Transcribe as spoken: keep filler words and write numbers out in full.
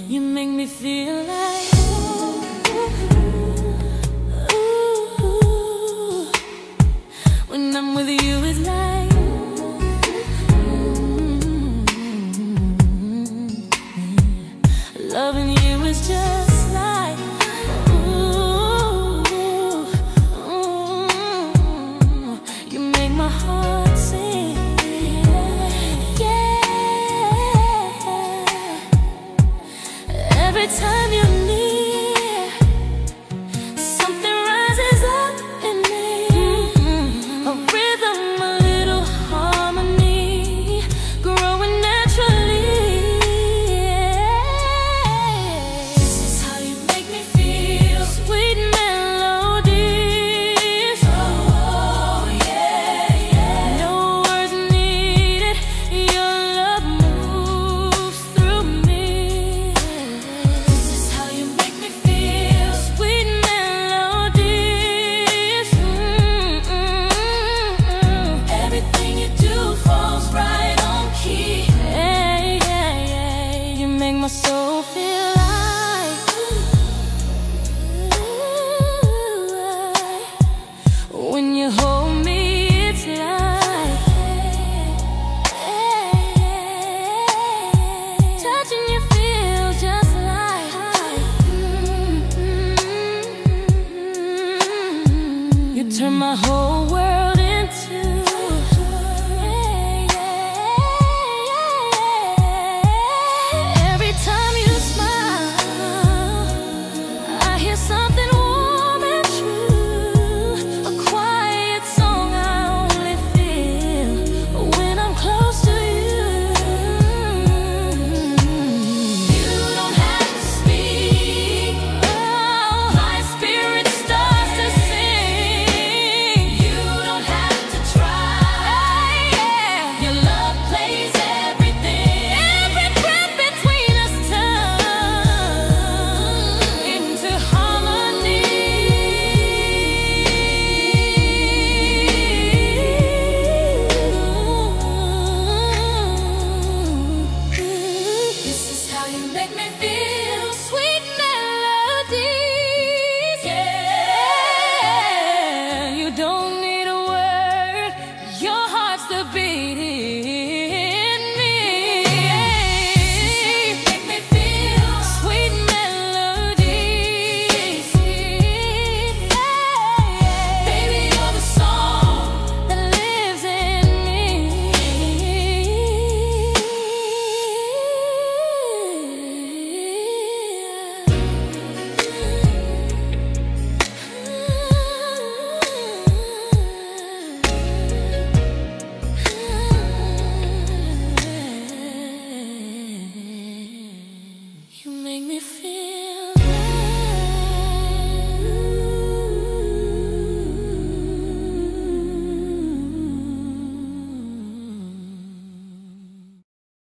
You make me feel like ooh, when I'm with you it's like loving you is just like ooh, ooh, you make my heart sing. Every time you're near, something rises up in me. Mm-hmm. A rhythm, a little harmony, growing naturally. This is how you make me feel. Sweet melodies. Oh, yeah, yeah. No words needed. Your love moves through me. My soul feel like ooh, when you hold me, it's like touching you feels just like mm-hmm. You turn my whole world into something warm and true, a quiet song I only feel when I'm close to you. You don't have to speak, oh, my spirit starts to sing. You don't have to try, yeah. Your love plays everything, every breath between us turns into make me feel.